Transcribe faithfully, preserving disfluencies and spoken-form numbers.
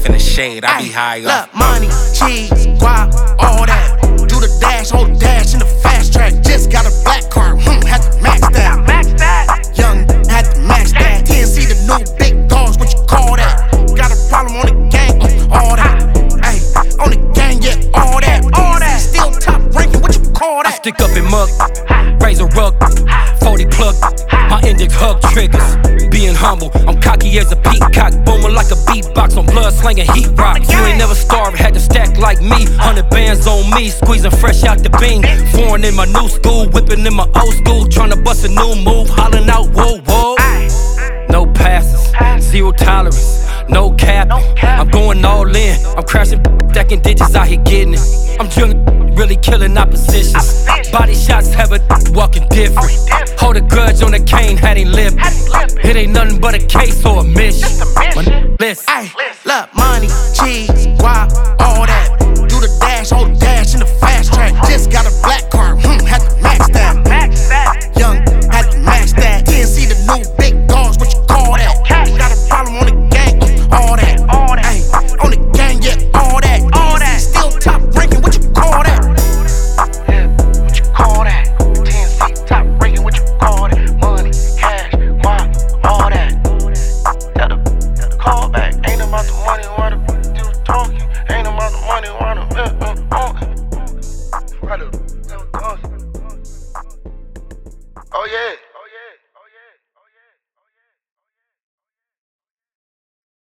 in the shade, I be high up. Look, money, cheese, guap, all that. Do the dash, hold the dash in the fast track. Just got a black car, hmm, had to max that. Max that. Young, had to max that. T N C the new big dogs, what you call that? Got a problem on the gang, uh, all that. Ay, on the gang, yeah, all that. All that. Still top ranking, what you call that? I stick up in mug, razor rug, forty plug, my index hug triggers. Being humble, I'm cocky as a peacock, booming like a beatbox on blood slinging heat rocks. You ain't never starved, had to stack like me. Hundred bands on me, squeezing fresh out the bean. Foreign in my new school, whipping in my old school, trying to bust a new move, hollering out whoa whoa. No passes, zero tolerance, no capping. I'm going all in, I'm crashing, stacking digits out here getting it. I'm drilling, really killing oppositions. Body shots have a walking different. Hold a grudge on the cane, had him live. It ain't nothing but a case or a mission. My list. Ay, look,